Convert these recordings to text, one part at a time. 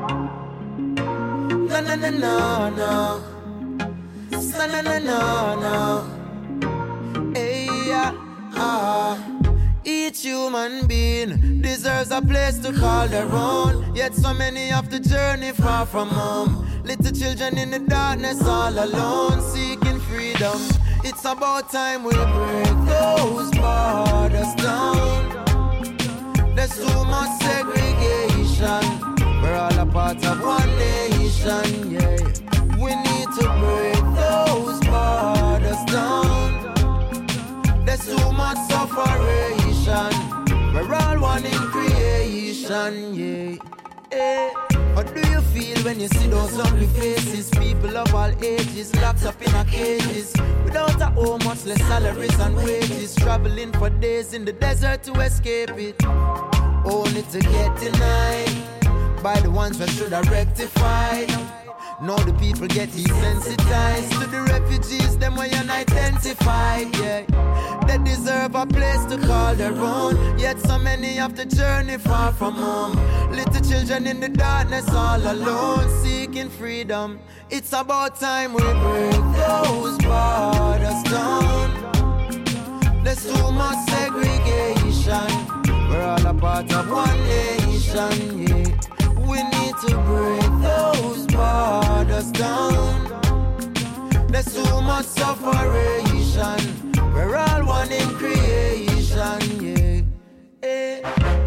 Na na na na na. Na na na na na. Hey yeah. Each human being deserves a place to call their own. Yet so many have to journey far from home. Little children in the darkness all alone, seeking freedom. It's about time we break those borders down. There's too much segregation. We're all a part of one nation, yeah. We need to break those borders down. There's too much separation. We're all one in creation, yeah. How do you feel when you see those ugly faces? People of all ages locked up in a cages, without a home, much less salaries and wages, traveling for days in the desert to escape it, only to get denied by the ones that should have rectified. Now the people get desensitized to the refugees, them way unidentified, yeah. They deserve a place to call their own, yet so many have to journey far from home. Little children in the darkness all alone, seeking freedom. It's about time we break those borders down. There's too much segregation. We're all a part of one nation, yeah. We need to break those borders down. There's too much separation. We're all one in creation, yeah.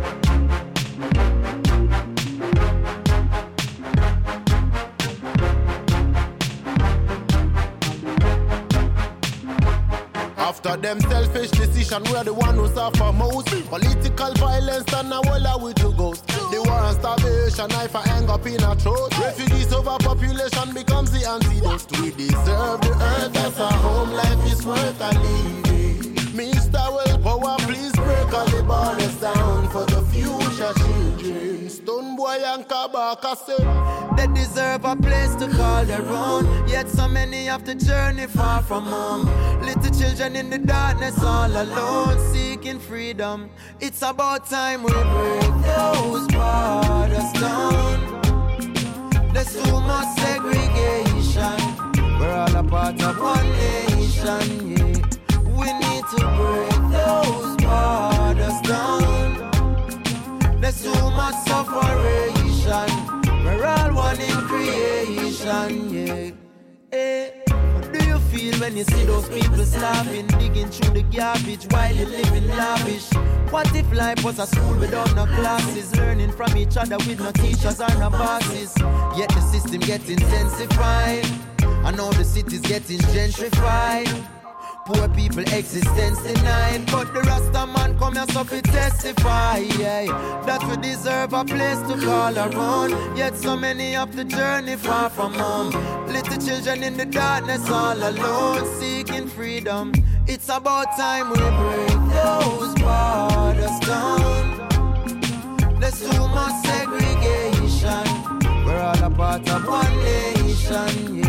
After them selfish decision, we're the one who suffer most. Political violence and a wall with you ghost. The war and starvation, knife and hang up in our throat. Refugees overpopulation becomes the antidote. We deserve the earth as a home, life is worth a living. Mr. Willpower, please break all the borders down for the future children. Stone Boy and Kabaka say they deserve a place to call their own, yet so many have to journey far from home. Little children in the darkness all alone, seeking freedom. It's about time we break those borders down. There's too much segregation. We're all a part of one nation, yeah. We need to break those borders down. There's too much separation. We're all one in creation, yeah. How do you feel when you see those people starving, digging through the garbage while you living lavish? What if life was a school without no classes, learning from each other with no teachers or no bosses? Yet the system gets intensified, and all the cities getting gentrified. Poor people existence denied, but the Rasta man come here so to testify, yeah. That we deserve a place to call our own, yet so many have to journey far from home. Little children in the darkness all alone, seeking freedom. It's about time we break those borders down. There's too much segregation. We're all a part of one nation, yeah.